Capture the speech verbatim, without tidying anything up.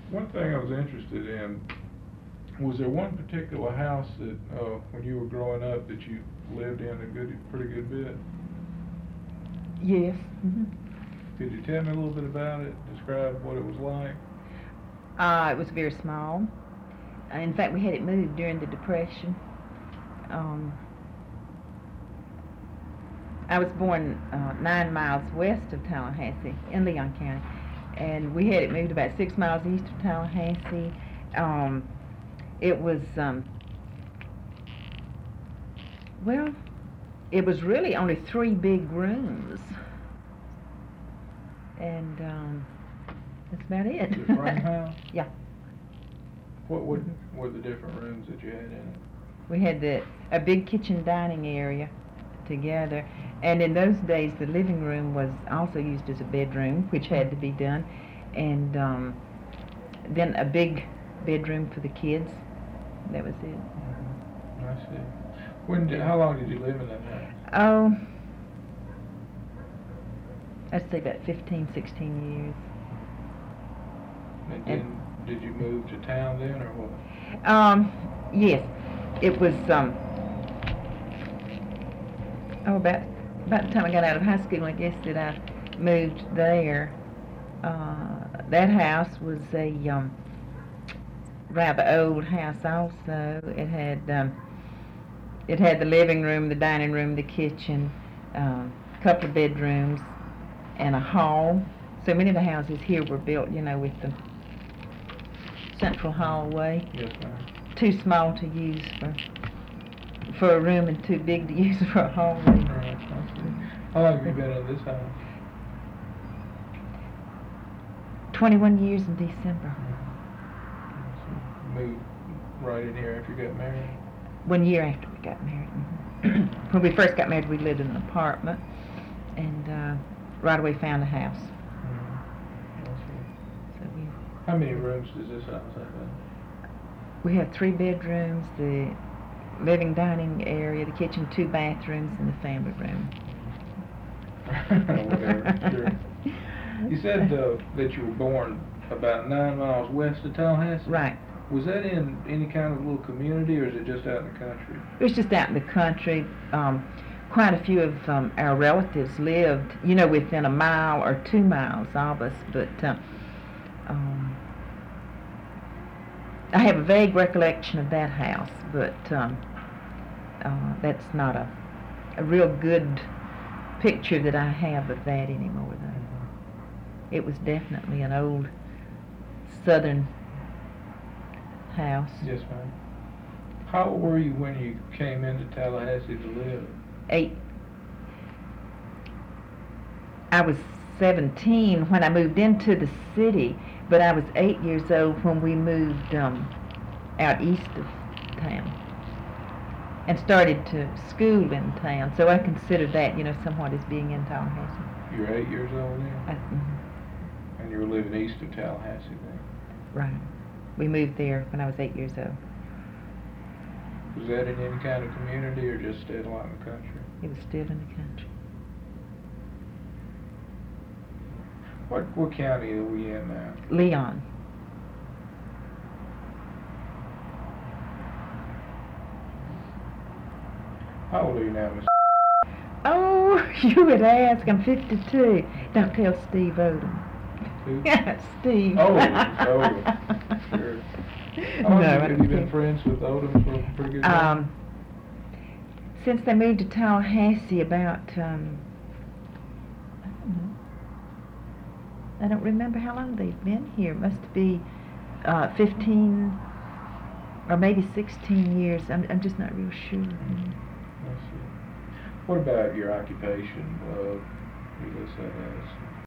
One thing I was interested in, was there one particular house that, uh, when you were growing up, that you lived in a good, pretty good bit? Yes. Mm-hmm. Could you tell me a little bit about it, describe what it was like? Uh, it was very small. Uh, In fact, we had it moved during the Depression. Um, I was born uh, nine miles west of Tallahassee in Leon County, and we had it moved about six miles east of Tallahassee. Um, it was, um, well, it was really only three big rooms, and um, that's about it. The frame house? Yeah. What would, were the different rooms that you had in it? We had the a big kitchen dining area together, and in those days the living room was also used as a bedroom, which had to be done, and um, then a big bedroom for the kids. That was it. Mhm. I see. When did, how long did you live in that house? Oh, I'd say about fifteen, sixteen years. And And- then, did you move to town then, or what? Um, yes, it was um. Oh, about about the time I got out of high school, I guess that I moved there. Uh, that house was a um, rather old house. Also, it had um, it had the living room, the dining room, the kitchen, um, a couple of bedrooms, and a hall. So many of the houses here were built, you know, with the central hallway. Yes, ma'am. Too small to use for for a room and too big to use for a hallway. Right, I see. How long have you been in this house? Twenty-one years in December. You moved right in here after you got married? One year after we got married. Mhm. When we first got married, we lived in an apartment, and uh, right away found a house. Mhm. I see. So we How many rooms does this house have? we have three bedrooms, the living dining area, the kitchen, two bathrooms, and the family room. Whatever, sure. You said uh, that you were born about nine miles west of Tallahassee? Right. Was that in any kind of little community, or is it just out in the country? It was just out in the country. Um, quite a few of um, our relatives lived, you know, within a mile or two miles of us, but uh, um, I have a vague recollection of that house, but um, uh, that's not a, a real good picture that I have of that anymore, though. It was definitely an old southern house. Yes, ma'am. How old were you when you came into Tallahassee to live? Eight. I was seventeen when I moved into the city, but I was eight years old when we moved um, out east of town and started to school in town. So I consider that, you know, somewhat as being in Tallahassee. You were eight years old I, then? mhm, And you were living east of Tallahassee then? right. We moved there when I was eight years old. Was that in any kind of community, or just stayed along the country? It was still in the country. What, what county are we in now? Leon. How old are you now, Miss? Oh, you would ask. I'm fifty-two. Don't tell Steve Odom. Who? Steve. Oh, Odom. Sure. How long No, have I you don't been care. friends with Odom for a pretty good time? Um, since they moved to Tallahassee about, um, I don't know. I don't remember how long they've been here. It must be uh, fifteen or maybe sixteen years. I'm, I'm just not real sure. Mhm. I see. What about your occupation? Uh, you list that as?